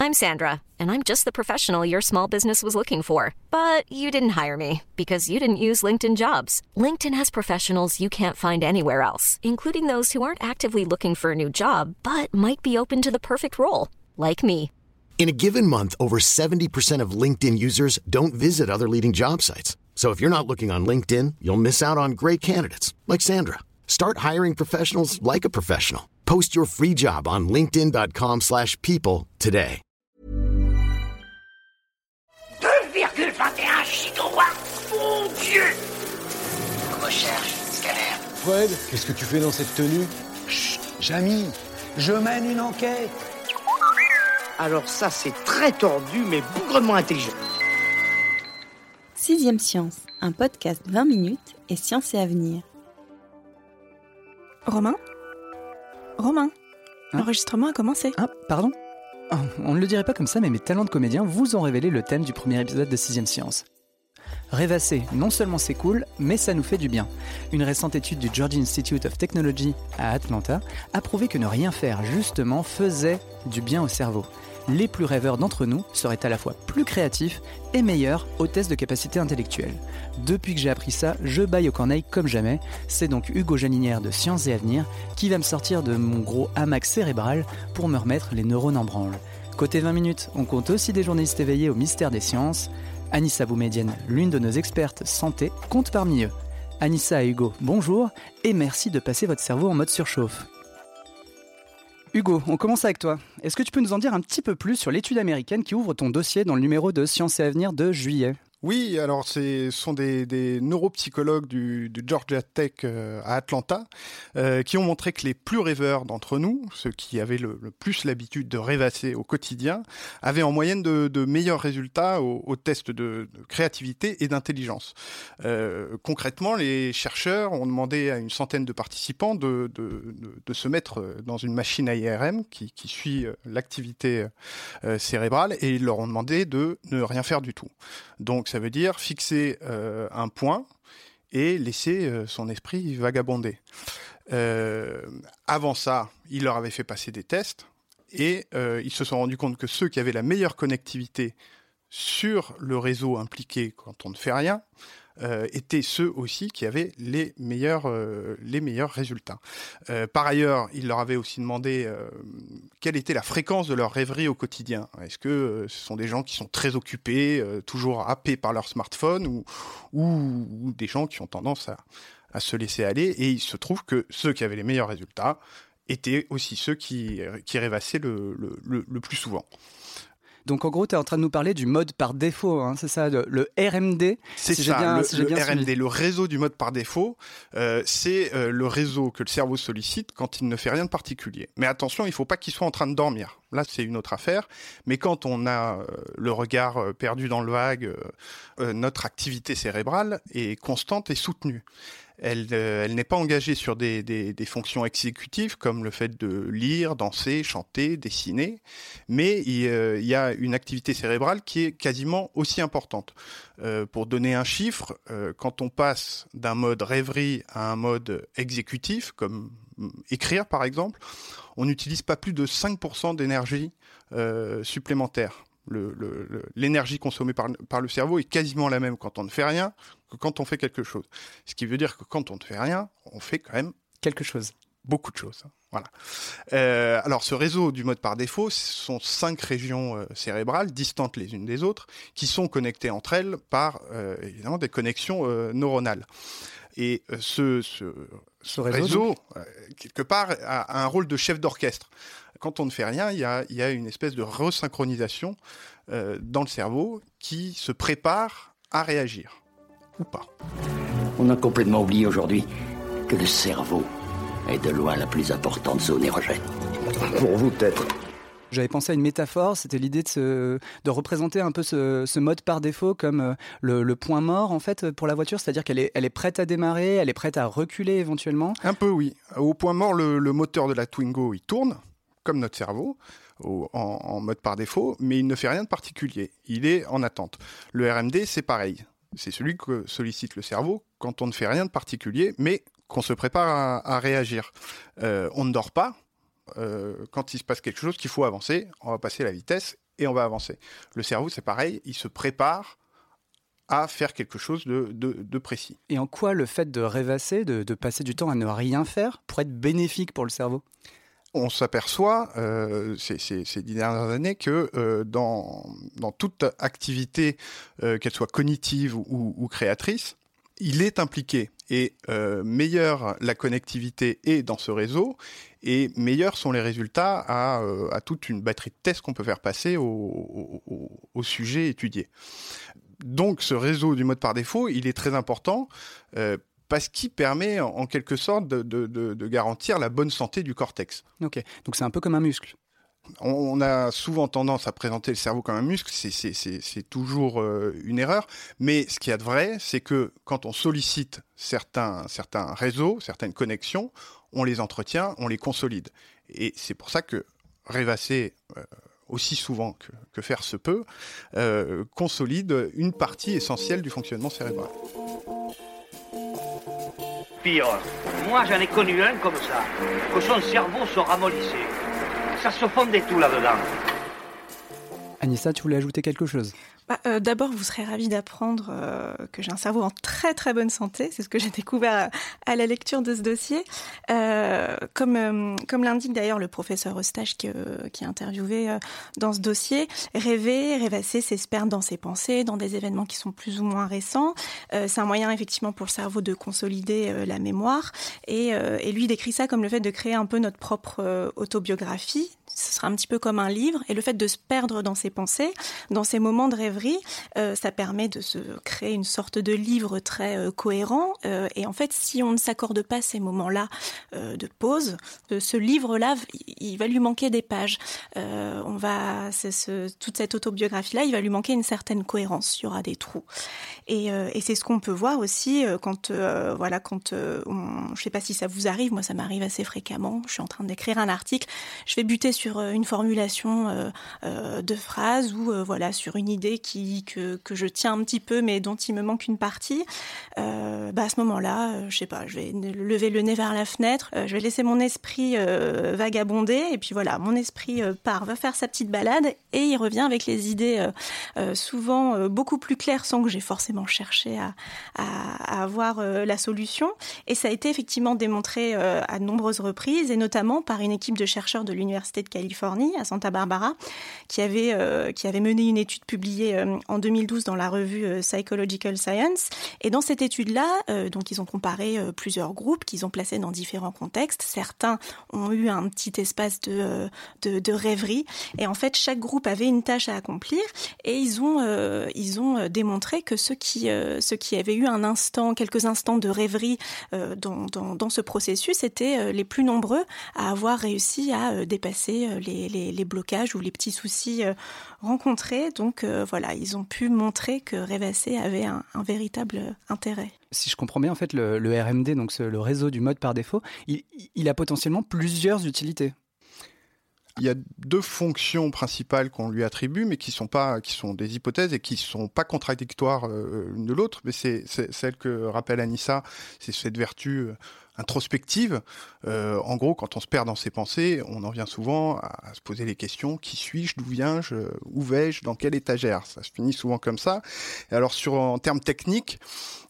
I'm Sandra, and I'm just the professional your small business was looking for. But you didn't hire me because you didn't use LinkedIn Jobs. LinkedIn has professionals you can't find anywhere else, including those who aren't actively looking for a new job, but might be open to the perfect role, like me. In a given month, over 70% of LinkedIn users don't visit other leading job sites. So if you're not looking on LinkedIn, you'll miss out on great candidates like Sandra. Start hiring professionals like a professional. Post your free job on linkedin.com/people today. 2,21 gigawatts, mon Dieu! Recherche, scanner. Fred, qu'est-ce que tu fais dans cette tenue? Chut, Jamy, je mène une enquête. Alors ça, c'est très tordu, mais bougrement intelligent. Sixième Science, un podcast 20 minutes et science et avenir. Romain, l'enregistrement a commencé. Ah, pardon? Oh, on ne le dirait pas comme ça, mais mes talents de comédien vous ont révélé le thème du premier épisode de Sixième Science. Rêvasser, non seulement c'est cool, mais ça nous fait du bien. Une récente étude du Georgia Institute of Technology à Atlanta a prouvé que ne rien faire, justement, faisait du bien au cerveau. Les plus rêveurs d'entre nous seraient à la fois plus créatifs et meilleurs aux tests de capacité intellectuelle. Depuis que j'ai appris ça, je baille aux corneilles comme jamais. C'est donc Hugo Janinière de Sciences et Avenir qui va me sortir de mon gros hamac cérébral pour me remettre les neurones en branle. Côté 20 minutes, on compte aussi des journalistes éveillés au mystère des sciences. Anissa Boumedienne, l'une de nos expertes santé, compte parmi eux. Anissa et Hugo, bonjour et merci de passer votre cerveau en mode surchauffe. Hugo, on commence avec toi. Est-ce que tu peux nous en dire un petit peu plus sur l'étude américaine qui ouvre ton dossier dans le numéro de Sciences et Avenir de juillet ? Oui, alors ce sont des neuropsychologues du Georgia Tech à Atlanta qui ont montré que les plus rêveurs d'entre nous, ceux qui avaient le plus l'habitude de rêvasser au quotidien, avaient en moyenne de meilleurs résultats aux tests de créativité et d'intelligence. Concrètement, les chercheurs ont demandé à une centaine de participants de se mettre dans une machine à IRM qui suit l'activité cérébrale et ils leur ont demandé de ne rien faire du tout. Donc ça veut dire fixer un point et laisser son esprit vagabonder. Avant ça, il leur avait fait passer des tests et ils se sont rendus compte que ceux qui avaient la meilleure connectivité sur le réseau impliqué quand on ne fait rien étaient ceux aussi qui avaient les meilleurs résultats. Par ailleurs, il leur avait aussi demandé quelle était la fréquence de leur rêverie au quotidien. Est-ce que ce sont des gens qui sont très occupés, toujours happés par leur smartphone, ou des gens qui ont tendance à se laisser aller? Et il se trouve que ceux qui avaient les meilleurs résultats étaient aussi ceux qui rêvassaient le plus souvent. Donc en gros, tu es en train de nous parler du mode par défaut, hein, c'est ça, le RMD? C'est ça, le RMD, le réseau du mode par défaut, c'est le réseau que le cerveau sollicite quand il ne fait rien de particulier. Mais attention, il ne faut pas qu'il soit en train de dormir. Là, c'est une autre affaire. Mais quand on a le regard perdu dans le vague, notre activité cérébrale est constante et soutenue. Elle n'est pas engagée sur des fonctions exécutives comme le fait de lire, danser, chanter, dessiner, mais il y a une activité cérébrale qui est quasiment aussi importante. Pour donner un chiffre, quand on passe d'un mode rêverie à un mode exécutif, comme écrire par exemple, on n'utilise pas plus de 5% d'énergie supplémentaire. L'énergie consommée par le cerveau est quasiment la même quand on ne fait rien que quand on fait quelque chose. Ce qui veut dire que quand on ne fait rien, on fait quand même quelque chose. Beaucoup de choses. Voilà. Alors, ce réseau du mode par défaut, ce sont 5 régions cérébrales distantes les unes des autres qui sont connectées entre elles par, évidemment, des connexions neuronales. Et ce réseau quelque part, a un rôle de chef d'orchestre. Quand on ne fait rien, il y a une espèce de resynchronisation dans le cerveau qui se prépare à réagir, ou pas. On a complètement oublié aujourd'hui que le cerveau est de loin la plus importante zone érogène. Pour vous, peut-être. J'avais pensé à une métaphore, c'était l'idée de représenter un peu ce mode par défaut comme le point mort en fait pour la voiture, c'est-à-dire qu'elle est prête à démarrer, elle est prête à reculer éventuellement. Un peu, oui. Au point mort, le moteur de la Twingo, il tourne, comme notre cerveau, en mode par défaut, mais il ne fait rien de particulier. Il est en attente. Le RMD, c'est pareil. C'est celui que sollicite le cerveau quand on ne fait rien de particulier, mais qu'on se prépare à réagir. On ne dort pas. Quand il se passe quelque chose, qu'il faut avancer, on va passer la vitesse et on va avancer. Le cerveau, c'est pareil, il se prépare à faire quelque chose de précis. Et en quoi le fait de rêvasser, de passer du temps à ne rien faire, pourrait être bénéfique pour le cerveau ? On s'aperçoit ces 10 dernières années que dans toute activité, qu'elle soit cognitive ou créatrice, il est impliqué. Et meilleure la connectivité est dans ce réseau, et meilleurs sont les résultats à toute une batterie de tests qu'on peut faire passer au sujet étudié. Donc ce réseau du mode par défaut, il est très important parce qu'il permet en quelque sorte de garantir la bonne santé du cortex. Ok, donc c'est un peu comme un muscle. On a souvent tendance à présenter le cerveau comme un muscle, c'est toujours une erreur, mais ce qu'il y a de vrai, c'est que quand on sollicite certains réseaux, certaines connexions, on les entretient, on les consolide. Et c'est pour ça que rêvasser aussi souvent que faire se peut, consolide une partie essentielle du fonctionnement cérébral. Pire, moi j'en ai connu un comme ça, que son cerveau se ramollissait. Ça se fondait tout là-dedans. Anissa, tu voulais ajouter quelque chose ? D'abord, vous serez ravis d'apprendre que j'ai un cerveau en très très bonne santé. C'est ce que j'ai découvert à la lecture de ce dossier. Comme l'indique d'ailleurs le professeur Eustache qui est interviewé dans ce dossier, rêvasser, c'est se perdre dans ses pensées, dans des événements qui sont plus ou moins récents. C'est un moyen effectivement pour le cerveau de consolider la mémoire. Et lui décrit ça comme le fait de créer un peu notre propre autobiographie. Ce sera un petit peu comme un livre. Et le fait de se perdre dans ses pensées, dans ces moments de rêverie, ça permet de se créer une sorte de livre très cohérent. Et en fait, si on ne s'accorde pas ces moments-là de pause, ce livre-là, il va lui manquer des pages. Toute cette autobiographie-là, il va lui manquer une certaine cohérence. Il y aura des trous. Et c'est ce qu'on peut voir aussi quand je sais pas si ça vous arrive, moi ça m'arrive assez fréquemment. Je suis en train d'écrire un article, je vais buter sur une formulation de phrase ou sur une idée que je tiens un petit peu mais dont il me manque une partie. À ce moment-là, je sais pas, je vais lever le nez vers la fenêtre, je vais laisser mon esprit vagabonder et puis voilà, mon esprit va faire sa petite balade et il revient avec les idées souvent beaucoup plus claires sans que j'ai forcément cherché à avoir la solution. Et ça a été effectivement démontré à de nombreuses reprises et notamment par une équipe de chercheurs de l'Université de Californie à Santa Barbara qui avait mené une étude publiée en 2012 dans la revue Psychological Science. Et dans cette étude-là, donc ils ont comparé plusieurs groupes qu'ils ont placés dans différents contextes. Certains ont eu un petit espace de rêverie. Et en fait, chaque groupe avait une tâche à accomplir. Et ils ont démontré que ceux qui avaient eu quelques instants de rêverie dans ce processus étaient les plus nombreux à avoir réussi à dépasser les blocages ou les petits soucis rencontrés. Donc ils ont pu montrer que rêvasser avait un véritable intérêt. Si je comprends bien, en fait, le RMD, donc le réseau du mode par défaut, il a potentiellement plusieurs utilités. Il y a deux fonctions principales qu'on lui attribue, mais qui sont des hypothèses et qui sont pas contradictoires l'une de l'autre. Mais c'est celle que rappelle Anissa, c'est cette vertu introspective. En gros, quand on se perd dans ses pensées, on en vient souvent à se poser les questions: qui suis-je, d'où viens-je, où vais-je, dans quelle étagère? Ça se finit souvent comme ça. Et alors, en termes techniques,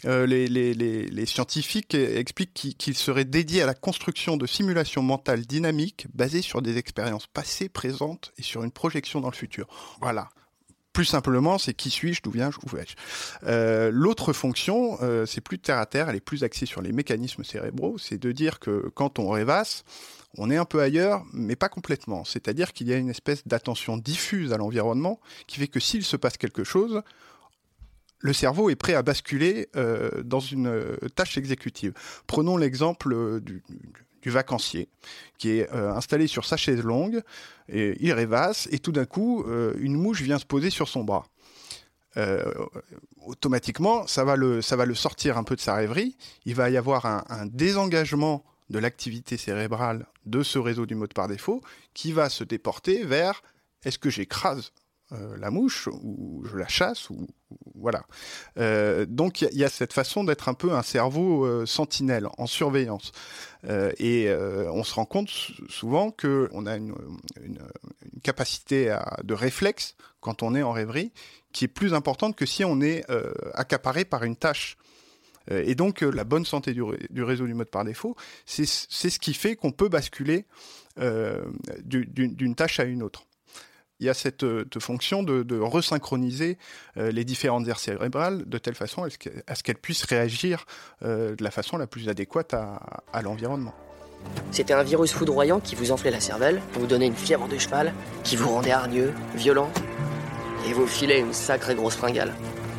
les scientifiques expliquent qu'il serait dédié à la construction de simulations mentales dynamiques basées sur des expériences passées, présentes et sur une projection dans le futur. Voilà. Plus simplement, c'est qui suis-je, d'où viens-je, où vais-je. L'autre fonction, c'est plus terre à terre, elle est plus axée sur les mécanismes cérébraux, c'est de dire que quand on rêvasse, on est un peu ailleurs, mais pas complètement. C'est-à-dire qu'il y a une espèce d'attention diffuse à l'environnement qui fait que s'il se passe quelque chose, le cerveau est prêt à basculer dans une tâche exécutive. Prenons l'exemple du vacancier qui est installé sur sa chaise longue, et il rêvasse et tout d'un coup une mouche vient se poser sur son bras. Automatiquement ça va le sortir un peu de sa rêverie, il va y avoir un désengagement de l'activité cérébrale de ce réseau du mode par défaut qui va se déporter vers: est-ce que j'écrase la mouche ou je la chasse ou voilà. Donc il y a cette façon d'être un peu un cerveau sentinelle en surveillance et on se rend compte souvent que on a une capacité de réflexe quand on est en rêverie qui est plus importante que si on est accaparé par une tâche. Et donc la bonne santé du réseau du mode par défaut, c'est ce qui fait qu'on peut basculer d'une tâche à une autre. Il y a cette fonction de resynchroniser les différentes aires cérébrales de telle façon à ce qu'elles puissent réagir de la façon la plus adéquate à l'environnement. C'était un virus foudroyant qui vous enflait la cervelle, vous donnait une fièvre de cheval, qui vous rendait hargneux, violent, et vous filait une sacrée grosse fringale.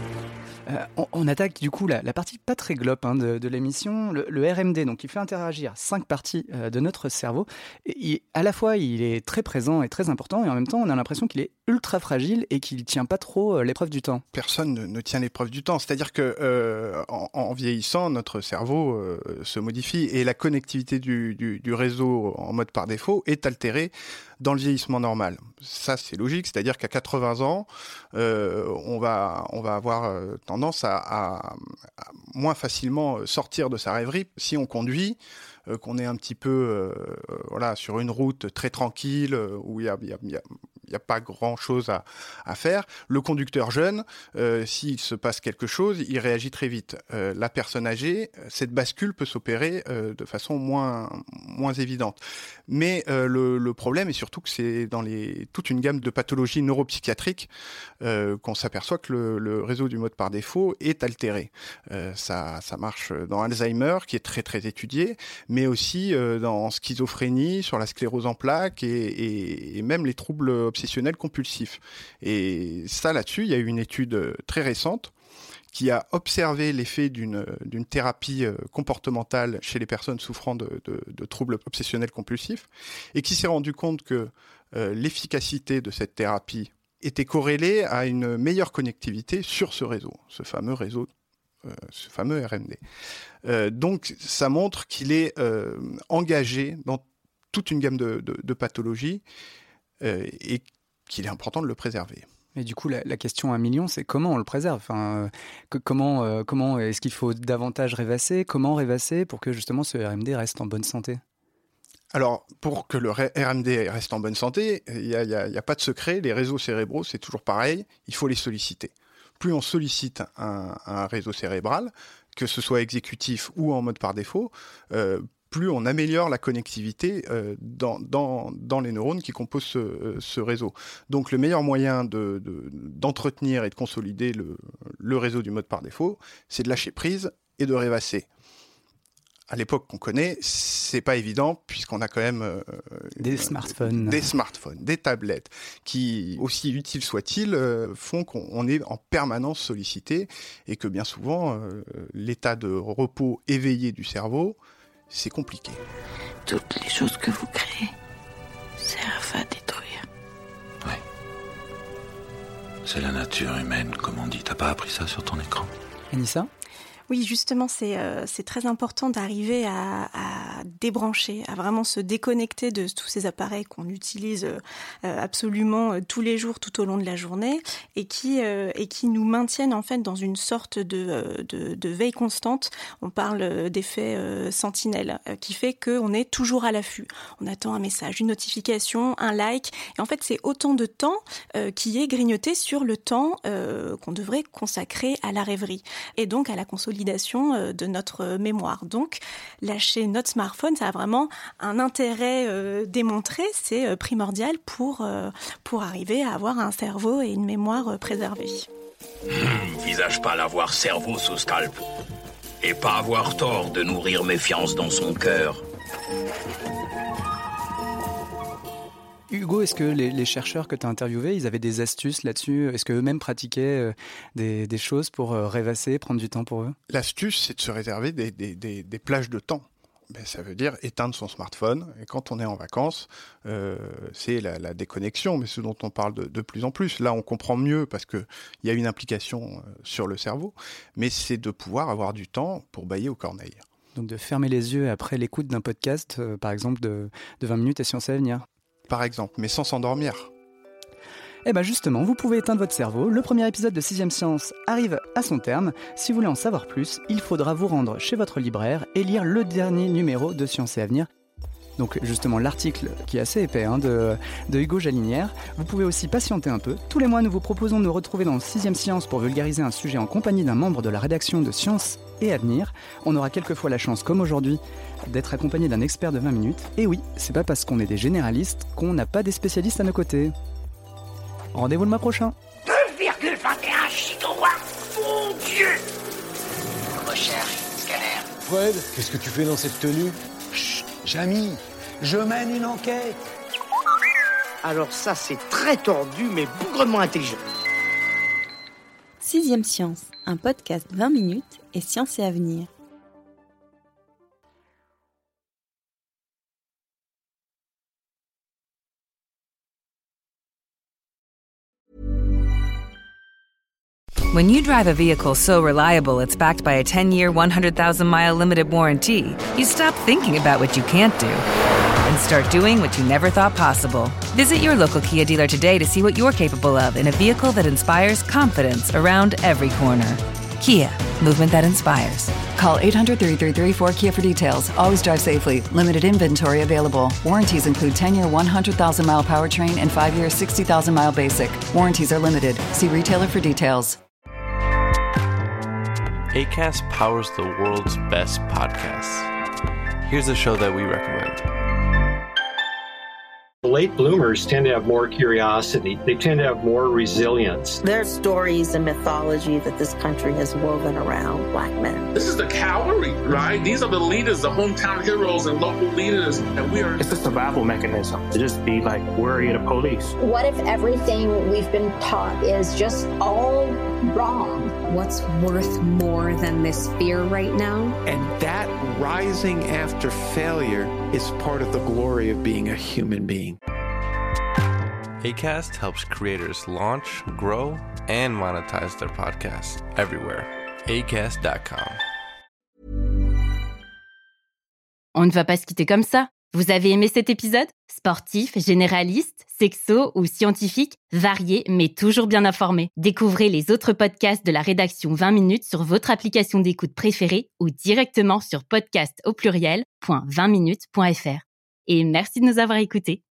On attaque du coup la partie pas très globe de l'émission, le RMD, donc il fait interagir 5 parties de notre cerveau. Et à la fois, il est très présent et très important, et en même temps, on a l'impression qu'il est ultra fragile et qu'il ne tient pas trop l'épreuve du temps. Personne ne tient l'épreuve du temps. C'est-à-dire que en vieillissant, notre cerveau se modifie et la connectivité du réseau en mode par défaut est altérée dans le vieillissement normal. Ça, c'est logique. C'est-à-dire qu'à 80 ans, on va avoir tendance à moins facilement sortir de sa rêverie si on conduit, qu'on est un petit peu sur une route très tranquille où il y a pas grand-chose à faire. Le conducteur jeune, s'il se passe quelque chose, il réagit très vite. La personne âgée, cette bascule peut s'opérer de façon moins évidente. Mais le problème est surtout que c'est dans toute une gamme de pathologies neuropsychiatriques qu'on s'aperçoit que le réseau du mode par défaut est altéré. Ça marche dans Alzheimer, qui est très très étudié, mais aussi dans schizophrénie, sur la sclérose en plaques et même les troubles obsessionnels compulsifs. Et ça, là-dessus, il y a eu une étude très récente qui a observé l'effet d'une thérapie comportementale chez les personnes souffrant de troubles obsessionnels compulsifs et qui s'est rendu compte que l'efficacité de cette thérapie était corrélée à une meilleure connectivité sur ce réseau, ce fameux RMD. Donc, ça montre qu'il est engagé dans toute une gamme de pathologies et qu'il est important de le préserver. Et du coup, la question à un million, c'est comment on le préserve ? Comment est-ce qu'il faut davantage rêvasser ? Comment rêvasser pour que justement ce RMD reste en bonne santé ? Alors, pour que le RMD reste en bonne santé, il y a pas de secret. Les réseaux cérébraux, c'est toujours pareil. Il faut les solliciter. Plus on sollicite un réseau cérébral, que ce soit exécutif ou en mode par défaut, plus on améliore la connectivité dans les neurones qui composent ce réseau. Donc le meilleur moyen d'entretenir et de consolider le réseau du mode par défaut, c'est de lâcher prise et de rêvasser. À l'époque qu'on connaît, c'est pas évident puisqu'on a quand même des smartphones, des tablettes qui, aussi utiles soient-ils, font qu'on est en permanence sollicité et que bien souvent l'état de repos éveillé du cerveau, c'est compliqué. Toutes les choses que vous créez servent à détruire. Oui. C'est la nature humaine, comme on dit. T'as pas appris ça sur ton écran ? Anissa ? Oui, justement, c'est très important d'arriver à débrancher, à vraiment se déconnecter de tous ces appareils qu'on utilise absolument tous les jours, tout au long de la journée, et qui nous maintiennent en fait dans une sorte de veille constante. On parle d'effet sentinelle, qui fait qu'on est toujours à l'affût. On attend un message, une notification, un like, et en fait, c'est autant de temps qui est grignoté sur le temps qu'on devrait consacrer à la rêverie, et donc à la consolidation de notre mémoire. Donc, lâcher notre smartphone, ça a vraiment un intérêt démontré, c'est primordial pour arriver à avoir un cerveau et une mémoire préservés. Visage pas l'avoir cerveau sous scalp. Et pas avoir tort de nourrir méfiance dans son cœur. Hugo, est-ce que les chercheurs que tu as interviewés, ils avaient des astuces là-dessus ? Est-ce qu'eux-mêmes pratiquaient des choses pour rêvasser, prendre du temps pour eux ? L'astuce, c'est de se réserver des plages de temps. Ben, ça veut dire éteindre son smartphone. Et quand on est en vacances, c'est la déconnexion, mais ce dont on parle de plus en plus. Là, on comprend mieux parce qu'il y a une implication sur le cerveau, mais c'est de pouvoir avoir du temps pour bâiller aux corneilles. Donc de fermer les yeux après l'écoute d'un podcast, par exemple de 20 minutes et Science et Avenir. Par exemple, mais sans s'endormir. Eh ben justement, vous pouvez éteindre votre cerveau, le premier épisode de 6ème Science arrive à son terme. Si vous voulez en savoir plus, il faudra vous rendre chez votre libraire et lire le dernier numéro de Science et Avenir. Donc justement l'article qui est assez épais de Hugo Jalinière. Vous pouvez aussi patienter un peu. Tous les mois, nous vous proposons de nous retrouver dans 6ème Science pour vulgariser un sujet en compagnie d'un membre de la rédaction de Science et Avenir. On aura quelquefois la chance, comme aujourd'hui, d'être accompagné d'un expert de 20 minutes. Et oui, c'est pas parce qu'on est des généralistes qu'on n'a pas des spécialistes à nos côtés. Rendez-vous le mois prochain. 2,21 gigawatts, mon Dieu! Recherche, scanner. Fred, qu'est-ce que tu fais dans cette tenue? Chut, Jamy, je mène une enquête. Alors ça, c'est très tordu, mais bougrement intelligent. 6ème Science, un podcast 20 minutes et Science et Avenir. When you drive a vehicle so reliable it's backed by a 10-year, 100,000-mile limited warranty, you stop thinking about what you can't do and start doing what you never thought possible. Visit your local Kia dealer today to see what you're capable of in a vehicle that inspires confidence around every corner. Kia, movement that inspires. Call 800-333-4KIA for details. Always drive safely. Limited inventory available. Warranties include 10-year 100,000-mile powertrain and 5-year 60,000-mile basic. Warranties are limited. See retailer for details. Acast powers the world's best podcasts. Here's a show that we recommend. Late bloomers tend to have more curiosity. They tend to have more resilience. There are stories and mythology that this country has woven around Black men. This is the cavalry, right? These are the leaders, the hometown heroes and local leaders. And we are... It's a survival mechanism to just be like worried of police. What if everything we've been taught is just all wrong? What's worth more than this fear right now? And that rising after failure is part of the glory of being a human being. Acast helps creators launch, grow, and monetize their podcasts everywhere. Acast.com. On ne va pas se quitter comme ça. Vous avez aimé cet épisode ? Sportif, généraliste, sexo ou scientifique, varié mais toujours bien informé. Découvrez les autres podcasts de la rédaction 20 minutes sur votre application d'écoute préférée ou directement sur podcast@20minutes.fr. Et merci de nous avoir écoutés.